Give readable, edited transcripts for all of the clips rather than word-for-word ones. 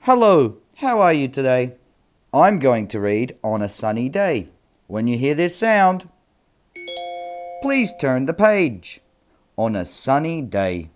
Hello, how are you today? I'm going to read On a Sunny Day. When you hear this sound, please turn the page. On a sunny day.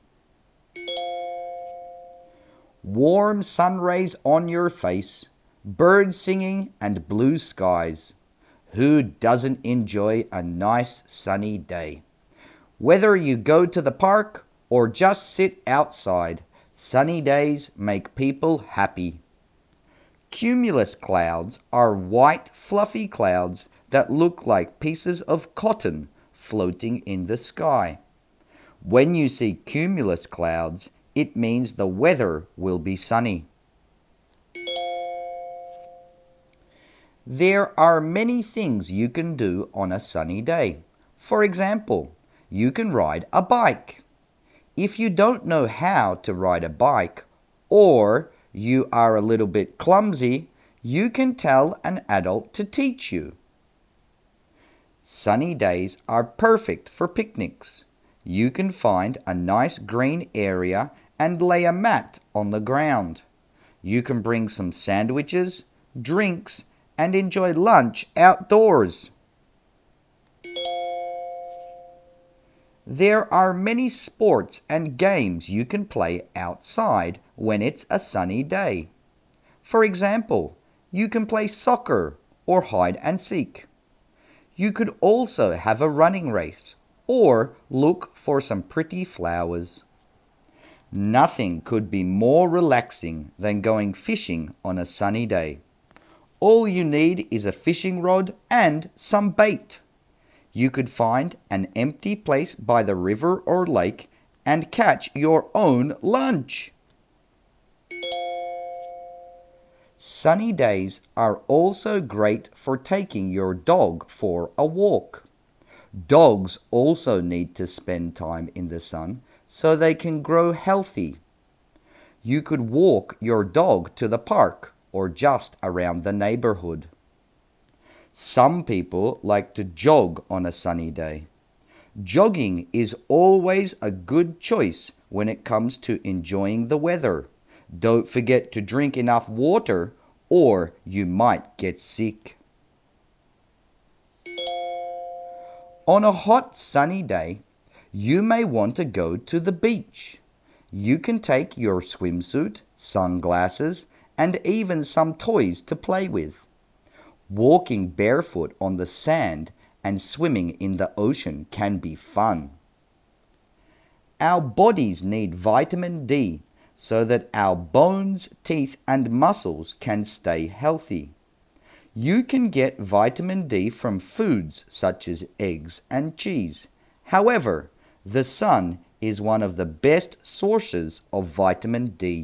Warm sun rays on your face, birds singing and blue skies. Who doesn't enjoy a nice sunny day? Whether you go to the park or just sit outside, sunny days make people happy. Cumulus clouds are white, fluffy clouds that look like pieces of cotton floating in the sky. When you see cumulus clouds, it means the weather will be sunny. There are many things you can do on a sunny day. For example, you can ride a bike. If you don't know how to ride a bike, or you are a little bit clumsy, you can tell an adult to teach you. Sunny days are perfect for picnics. You can find a nice green area and lay a mat on the ground. You can bring some sandwiches, drinks, and enjoy lunch outdoors. There are many sports and games you can play outside when it's a sunny day. For example, you can play soccer or hide and seek. You could also have a running race or look for some pretty flowers. Nothing could be more relaxing than going fishing on a sunny day. All you need is a fishing rod and some bait. You could find an empty place by the river or lake and catch your own lunch. Sunny days are also great for taking your dog for a walk. Dogs also need to spend time in the sun so they can grow healthy. You could walk your dog to the park or just around the neighborhood. Some people like to jog on a sunny day. Jogging is always a good choice when it comes to enjoying the weather. Don't forget to drink enough water or you might get sick. On a hot sunny day, you may want to go to the beach. You can take your swimsuit, sunglasses, and even some toys to play with. Walking barefoot on the sand and swimming in the ocean can be fun. Our bodies need vitamin D so that our bones, teeth, and muscles can stay healthy. You can get vitamin D from foods such as eggs and cheese. However, the sun is one of the best sources of vitamin D.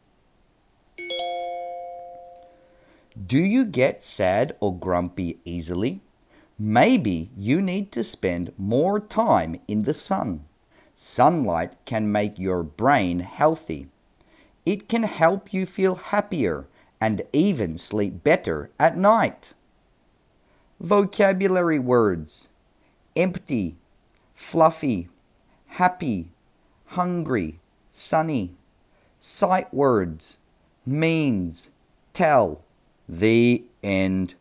Do you get sad or grumpy easily? Maybe you need to spend more time in the sun. Sunlight can make your brain healthy. It can help you feel happier and even sleep better at night. Vocabulary words: empty, fluffy, happy, hungry, sunny. Sight words: means, tell. The end.